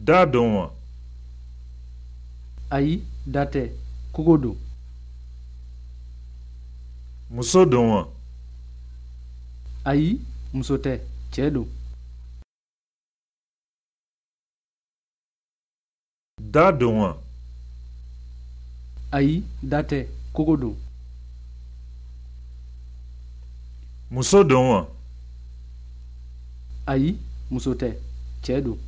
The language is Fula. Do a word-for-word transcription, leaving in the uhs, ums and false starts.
daa don wa ayi daa tɛ kogo don muso don wa ayi muso tɛ cɛ don daa don wa ayi daa tɛ kogo don muso don wa ayi muso tɛ cɛ don